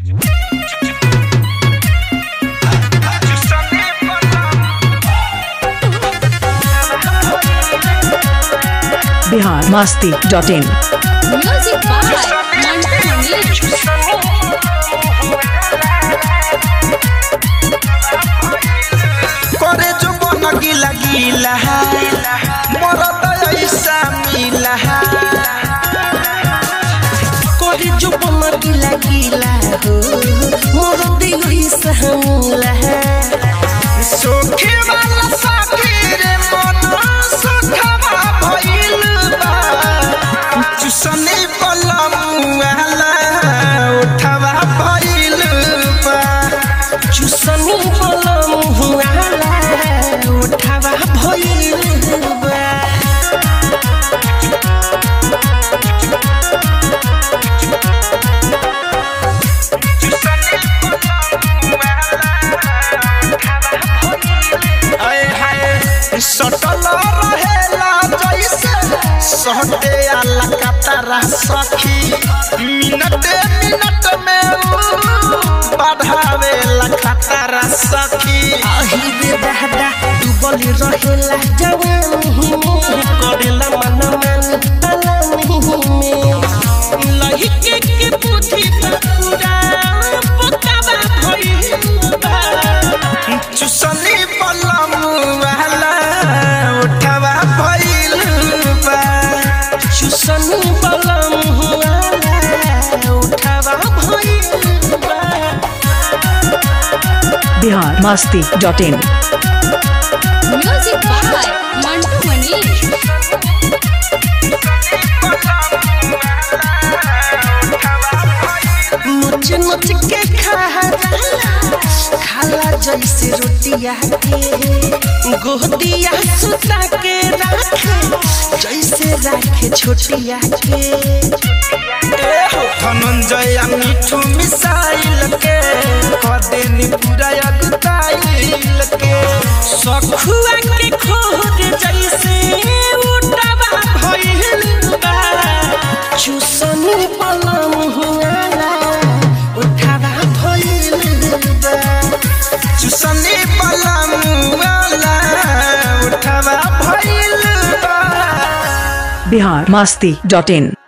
biharmasti.in Music by Mantu Mani. करे जो बन गिला गिला मरद ऐसा मिला करे जो बन गिला गिला मरद ऐसा मिला सोखे वाला साथी रे मन सुखवा भइल बा चुसने पलमुआला उठवा भइल बा चुसने पलमुआला उठवा भइल बा सटल रहेला जैसे सहटे आला कतरा सखी मिनट में बढ़ावेला खतरा सखी आही रे दादा डूबल रहेला जवानी में करेला मन तलानी में लहिके के बुद्धि पूरा पकावा भइल बा चुसनी पलमुआला उठवा भइल बा चुसनी पलमुआला उठवा भइल बा biharmasti.in Music by Mantu Mani. नोच नोच के खाला जैसे रोटिया के गोदिया सुता के राखे जैसे राखे छोटिया के धनंजय मिठू मिसाइल के कदेनी पूरा अगताइल के सखुआ के खोद जैसे उठवा भइल बा चुसनी पलमुआला उठवा भइल बा चुसनी पलमुआला उठवा भइल बा biharmasti.in